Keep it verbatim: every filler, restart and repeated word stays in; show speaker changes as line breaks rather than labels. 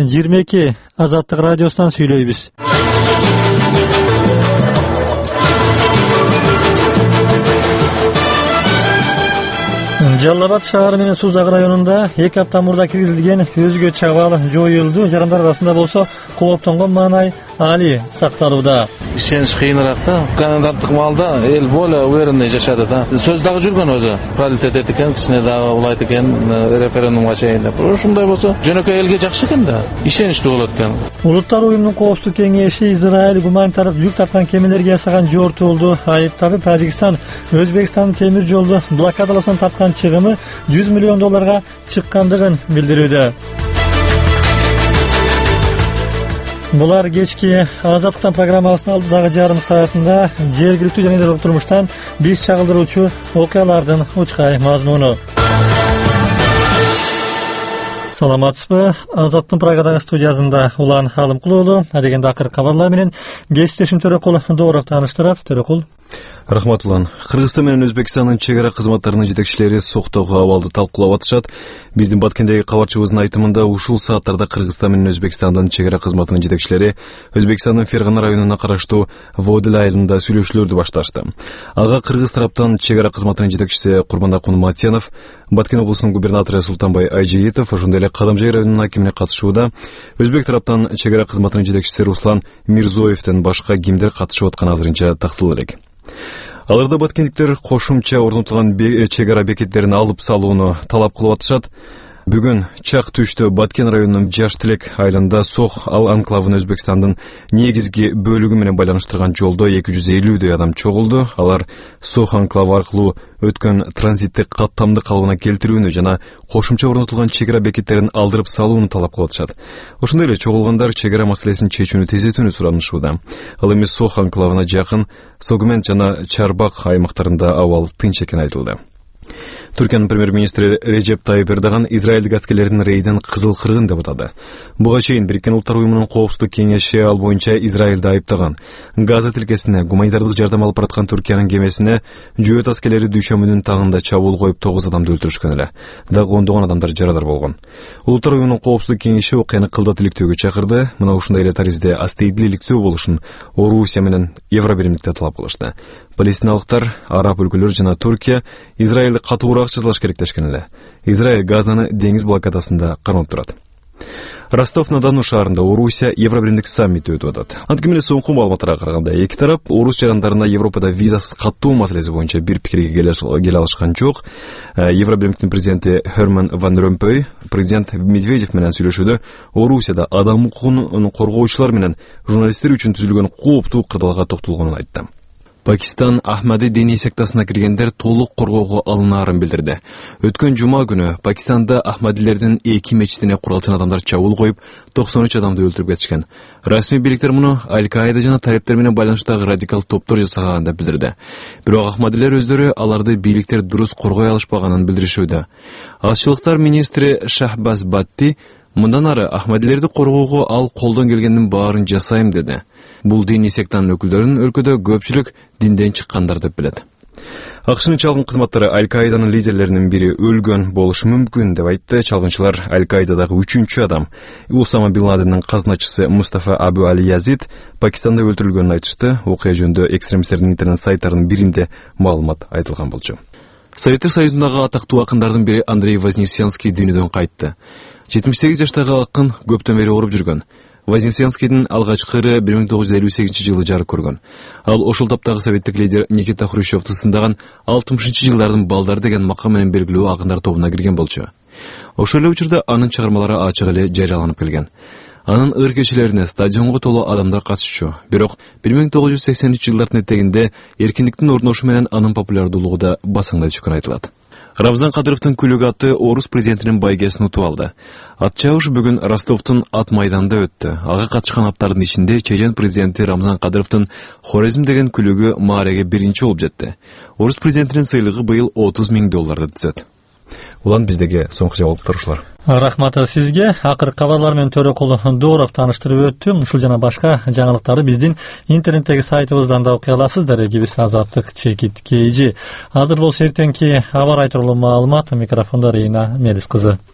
жыйырма эки Азаттык радиосунан сүйлөйбүз. Жалал Абад шаары менен Сузак районунда эки апта мурда киргизилген өзгө чабал жоюлду. Жарандар арасында болсо кооптонгон маанай али сакталууда.
Ишенич кыйыныраак да. Канадаттык малда эл боло уверенный жашады да. Сөз дагы жүргөн өзү. Паритет экен, кичине дагы улайт экен, референдумга чейин деп. Ушундай болсо жөнөкөй элге жакшы экен да. Ишеничтүү болот экен.
Улуттар уюмунун коопсуздук кеңеши Израиль гуманитардык жүк тарткан кемелерге жасаган жортуулду айыптады. Тажикстан Өзбекстан темир жолду блокадаласынан тарткан чыгымы жүз миллион долларга чыккандыгын билдирүүдө. Булар кечки Азаттыктан программасынын алдыдагы жарым саатында жергиликтүү жана турмуштан биз чагылдыруучу окуялардын учкай мазмуну. Саламатсызбы? Азаттын Прагадагы студиясында Улан Халымкулуулу адегенде акыркы кабарлар менен кесиптешим Төрөкул Дооров тааныштырат. Төрөкул.
Рахмат Улан. Кыргызстан менен Өзбекстандын чек ара кызматтарынын жетекчилери соктогу абалды талкуулап атышат. Биздин Баткендеги кабарчыбыздын айтымында ушул сааттарда Кыргызстан менен Өзбекстандын чек ара кызматынын жетекчилери Өзбекстандын Фергана районуна караштуу Водил айылында сүйлөшүүлөрдү башташты. Ага кыргыз тараптан чек ара кызматынын жетекчиси Курманакун Матьянов, Баткен облусунун губернатору Султанбай Айжигитов, ошондой эле Кадамжай районунун акимине катышууда. Өзбек тараптан чек ара кызматынын жетекчиси Руслан Мирзоевден башка кимдер катышып атканы азырынча тактылуу элек. Аларда баткендиктер кошумча орнотулган чек ара бекеттерин алып салууну талап кылып атышат. Бүгүн Чак түштө Баткен районунун Жаштилек айылында Сох ал анклавын Өзбекстандын негизги бөлүгү менен байланыштырган жолдо эки жүз элүүдөй адам чогулду. Алар Сох анклавы аркылуу өткөн транзиттик каттамды калыбына келтирүүнү жана кошумча орнотулган чек ара бекеттерин алдырып салууну талап кылып атышат. Ошондой эле чогулгандар чек ара маселесин чечүүнү тездетүүнү суранышууда. Ал эми Сох анклавына жакын Согмент жана Чарбак аймактарында абал тынч экени айтылды. Түркиянын премьер-министри Режеп Тайып Эрдоган Израилдик аскерлердин рейдин кызыл кыргын деп атады. Буга чейин Бириккен Улуттар уюмунун коопсуздук кеңеши ал боюнча Израилди айыптаган. Газа тилкесине гуманитардык жардам алып бараткан Түркиянын кемесине жөөт аскерлери дүйшөмүнүн тагында чабуул коюп тогуз адамды өлтүрүшкөн эле. Дагы ондогон адамдар жарадар болгон. Улуттар уюмунун коопсуздук кеңеши окуяны кылдат иликтөөгө чакырды. Мына ушундай эле таризде астейдил иликтөө болушун Орусия менен Евробиримдикте талап кылышты. Палестиналыктар, араб өлкөлөр жана Туркия Израилди катуураак жазалаш керектешкен эле. Израиль Газаны деңиз блокадасында кармап турат. Ростов-на-Дону шаарында Орусия Евробиримдик саммити өтүп атат. Анткими эле соңку маалыматтарга караганда эки тарап орус жарандарына Европада визасыз каттуу маселеси боюнча бир пикирге келе алышкан жок. Евробиримдиктин президенти Херман Ван Ромпой президент Медведев менен сүйлөшүүдө Орусияда адам укугун коргоочулар менен журналисттер үчүн түзүлгөн кооптуу кырдаалга токтолгонун айтты. Пакистан Ахмади диний сектасына киргендер толук коргоого алынаарын билдирди. Өткөн жума күнү Пакистанда Ахмадилердин эки мечитине куралчан адамдар чабуул коюп, токсон үч адамды өлтүрүп кетишкен. Расмий бийликтер муну Аль-Каида жана талептер менен байланыштагы радикал топтор жасаган деп билдирди. Бирок Ахмадилер өздөрү аларды бийликтер дурус коргой алышпаганын билдиришүүдө. Азчылыктар министри Шахбаз Батти мындан ары Ахмадилерди коргоого ал колдон келгендин баарын жасайм деди. Бул диний сектанын өкүлдөрүн өлкөдө көпчүлүк динден чыккандар деп билет. Акшнын чалгын кызматтары Аль-Каиданын лидерлеринин бири өлгөн болушу мүмкүн деп айтты. Чалгынчылар Аль-Каидадагы үчүнчү адам Усама бин Ладендин казначысы Мустафа Абу Али Язид Пакистанда өлтүрүлгөнүн айтышты. Окуя жөнүндө экстремисттердин интернет сайттарынын биринде маалымат айтылган болчу. Советтер Союзундагы атактуу акындардын бири Андрей Вознесенский дүйнөдөн кайтты. жетимиш сегиз жаштагы акын көптөн бери ооруп жүргөн. Вознесенскийдин алгачкы ыры бир миң тогуз жүз элүү сегизинчи жылы жарык көргөн. Ал ошол таптагы советтик лидер Никита Хрущевду сындаган алтымышынчы жылдардын балдары деген макам менен белгилүү акындар тобуна кирген болчу. Ошол эле учурда анын чыгармалары ачык эле жарыяланып келген. Анын ыр кечелерине стадионго толо адамдар катышчу. Бирок бир миң тогуз жүз сексенинчи жылдардын этегинде эркиндиктин орношуу менен анын популярдуулугу да басаңдай түшкөн айтылат. Рамзан Кадыровдун күлүгү аты орус президентинин байгесин утуп алды. Ат чабыш бүгүн Ростовдун ат майданында өттү. Ага катышкан аттардын ичинде Чечен президенти Рамзан Кадыровдун Хорезм деген күлүгү маареге биринчи болуп жетти. Орус президентинин сыйлыгы быйыл отуз миң долларды түзөт. Улан биздеги соңку жабылыптар ушулар.
Рахмат сизге. Акыркы кабарлар менен Төрөкул Дооров тааныштырып өттү. Ушул жана башка жаңылыктарды биздин интернеттеги сайтыбыздан да окуй аласыздар. Эргибиз Азаттык чекит кейжи. Азыр болсо эртеңки аба ырайы тууралуу маалымат. Микрофондо Рейна Мелис кызы.